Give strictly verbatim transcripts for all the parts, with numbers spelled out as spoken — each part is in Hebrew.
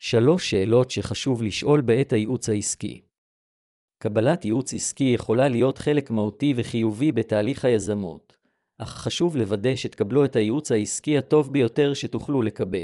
שלוש שאלות שחשוב לשאול בעת הייעוץ העסקי. קבלת ייעוץ עסקי יכולה להיות חלק מהותי וחיובי בתהליך היזמות, אך חשוב לוודא שתקבלו את הייעוץ העסקי הטוב ביותר שתוכלו לקבל.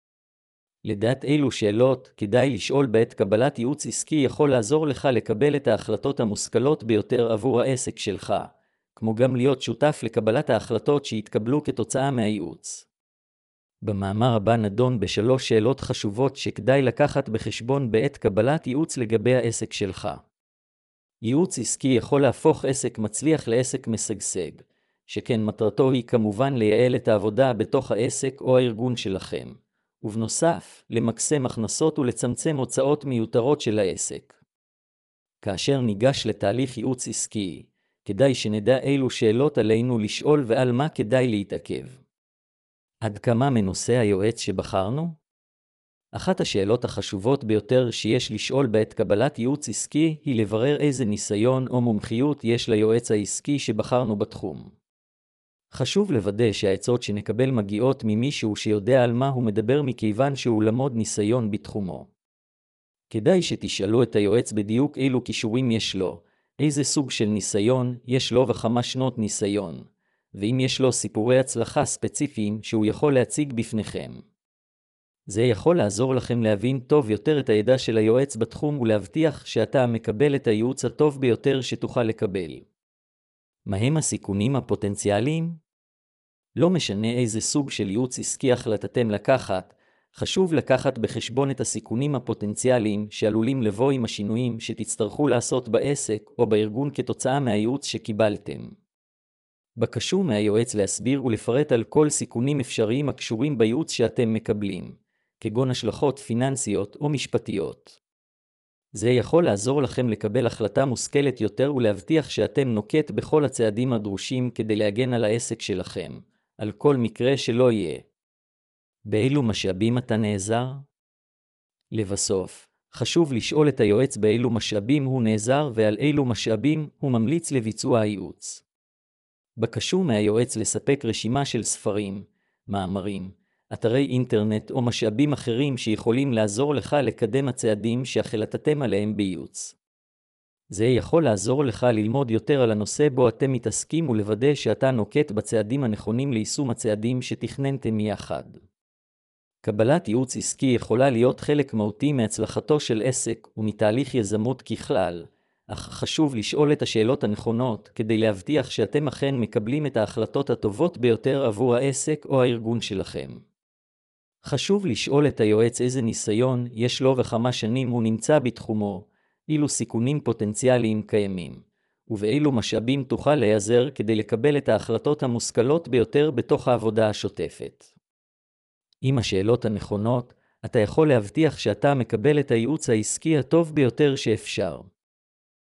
לדעת אילו שאלות כדאי לשאול בעת קבלת ייעוץ עסקי יכול לעזור לך לקבל את ההחלטות המושכלות ביותר עבור העסק שלך, כמו גם להיות שותף לקבלת ההחלטות שהתקבלו כתוצאה מהייעוץ. במאמר הבא נדון בשלוש שאלות חשובות שכדאי לקחת בחשבון בעת קבלת ייעוץ לגבי העסק שלך. ייעוץ עסקי יכול להפוך עסק מצליח לעסק משגשג, שכן מטרתו היא כמובן לייעל את העבודה בתוך העסק או הארגון שלכם, ובנוסף, למקסם הכנסות ולצמצם הוצאות מיותרות של העסק. כאשר ניגש לתהליך ייעוץ עסקי, כדאי שנדע אילו שאלות עלינו לשאול ועל מה כדאי להתעכב. עד כמה מנושא היועץ שבחרנו? אחת השאלות החשובות ביותר שיש לשאול בעת קבלת ייעוץ עסקי היא לברר איזה ניסיון או מומחיות יש ליועץ העסקי שבחרנו בתחום. חשוב לוודא שהעצות שנקבל מגיעות ממישהו שיודע על מה הוא מדבר מכיוון שהוא למוד ניסיון בתחומו. כדאי שתשאלו את היועץ בדיוק אילו כישורים יש לו, איזה סוג של ניסיון יש לו וכמה שנות ניסיון, ואם יש לו סיפורי הצלחה ספציפיים שהוא יכול להציג בפניכם. זה יכול לעזור לכם להבין טוב יותר את הידע של היועץ בתחום ולהבטיח שאתה מקבל את הייעוץ הטוב ביותר שתוכל לקבל. מהם הסיכונים הפוטנציאליים? לא משנה איזה סוג של ייעוץ עסקי החלטתם לקחת, חשוב לקחת בחשבון את הסיכונים הפוטנציאליים שעלולים לבוא עם השינויים שתצטרכו לעשות בעסק או בארגון כתוצאה מהייעוץ שקיבלתם. בקשו מהיועץ להסביר ולפרט על כל סיכונים אפשריים הקשורים בייעוץ שאתם מקבלים, כגון השלכות פיננסיות או משפטיות. זה יכול לעזור לכם לקבל החלטה מושכלת יותר ולהבטיח שאתם נוקט בכל הצעדים הדרושים כדי להגן על העסק שלכם, על כל מקרה שלא יהיה. באילו משאבים אתה נעזר? לבסוף, חשוב לשאול את היועץ באילו משאבים הוא נעזר ועל אילו משאבים הוא ממליץ לביצוע הייעוץ. בקשו מהיועץ לספק רשימה של ספרים, מאמרים, אתרי אינטרנט או משאבים אחרים שיכולים לעזור לך לקדם הצעדים שהחלטתם עליהם בייעוץ. זה יכול לעזור לך ללמוד יותר על הנושא בו אתם מתעסקים ולוודא שאתה נוקט בצעדים הנכונים ליישום הצעדים שתכננתם יחד. קבלת ייעוץ עסקי יכולה להיות חלק מהותי מהצלחתו של עסק ומתהליך יזמות ככלל, אך חשוב לשאול את השאלות הנכונות כדי להבטיח שאתם אכן מקבלים את ההחלטות הטובות ביותר עבור העסק או הארגון שלכם. חשוב לשאול את היועץ איזה ניסיון יש לו וכמה שנים הוא נמצא בתחומו, אילו סיכונים פוטנציאליים קיימים, ובאילו משאבים תוכל להיעזר כדי לקבל את ההחלטות המושכלות ביותר בתוך העבודה השוטפת. עם השאלות הנכונות, אתה יכול להבטיח שאתה מקבל את הייעוץ העסקי הטוב ביותר שאפשר.